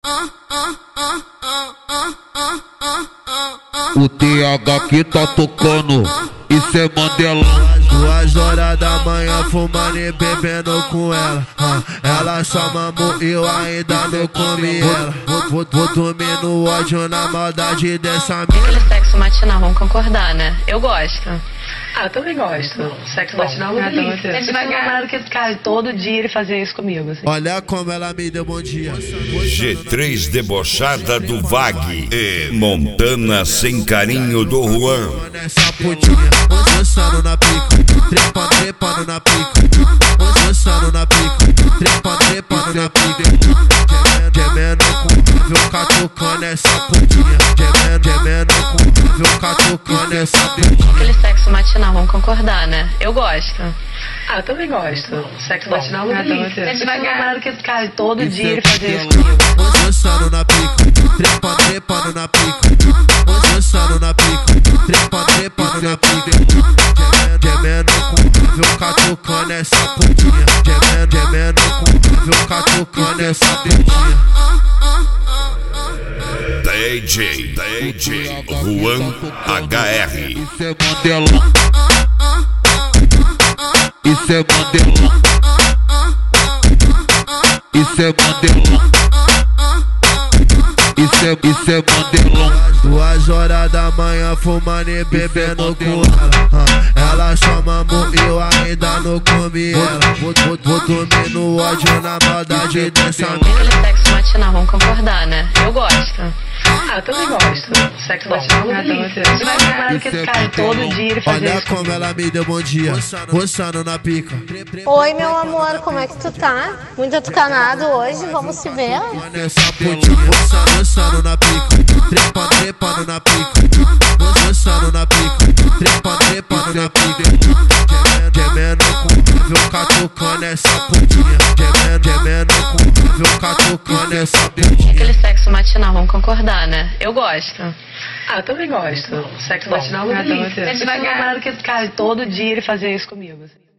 O TH que tá tocando, isso é Mandelão. 2 horas da manhã fumando e bebendo com ela. Ela só mamou e eu ainda não comi ela. Vou dormir no ódio, na maldade dessa mina. Aquele sexo matinal, vamos concordar, né? Eu gosto. Eu também gosto. Sexo matinal é delícia. É devagar que cara, todo dia ele fazia isso comigo, assim. Olha como ela me deu bom dia. G3 debochada do Vag e Montana sem carinho do Juan. Nessa putinha, dançando na pica, trepando na pica, dançando na pica, trepando na pica, gemendo com viu catucando essa putinha, gemendo com viu catucando essa putinha. Aquele sexo matinal, vamos concordar, né? Eu gosto. Eu também gosto. Sexo matinal é delícia. É devagar que cara, todo dia ele fazia isso comigo. Dançando na pica, trepando na pica, dançando na pica, trepando na pica, gemendo com viu catucando essa putinha, gemendo com viu catucando essa putinha. DJ Juan HR. Isso é Mandelão. Isso é Mandelão. Isso é Mandelão. Isso é Mandelão. 2 horas da manhã fumando e bebendo com ela. Ela só mamou e eu ainda não comi ela. Vou dormir no ódio, na maldade dessa mina. Aquele sexo matinal, vamos concordar, né? Eu gosto. Eu também gosto. Sexo matinal é delícia. É devagar que cara, todo dia ele fazia Olha isso como comigo. ela me deu bom dia, roçando na pica. Oi, meu amor, como é que tu tá? Muito atucanado hoje, vamos se ver? Nessa putinha, roçando na pica, trepando na pica, roçando na pica, trepando na pica, gemendo com viu catucando essa putinha, gemendo com viu catucando essa putinha. Aquele sexo matinal, vamos concordar, né? Eu gosto. Eu também gosto. Sexo matinal é delícia. É devagar que cara, todo dia ele fazia isso comigo, assim.